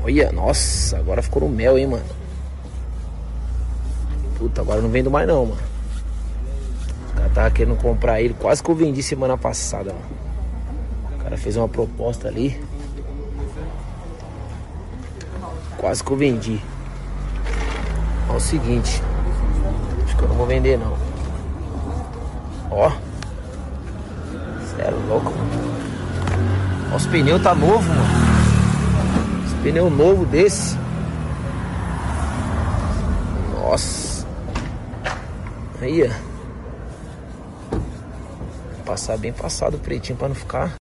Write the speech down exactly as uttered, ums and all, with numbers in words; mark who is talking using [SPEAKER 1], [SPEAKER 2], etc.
[SPEAKER 1] Olha, nossa, agora ficou no mel, hein, mano. Puta, agora não vendo mais não, mano. Os caras estavam querendo comprar ele. Quase que eu vendi semana passada, mano. O cara fez uma proposta ali. Quase que eu vendi. Ó, o seguinte. Acho que eu não vou vender, não. Ó. Sério, louco, mano. Ó, os pneus tá novo, mano. Os pneus novo desse. Nossa. Aí, ó. Vou passar bem passado o pretinho pra não ficar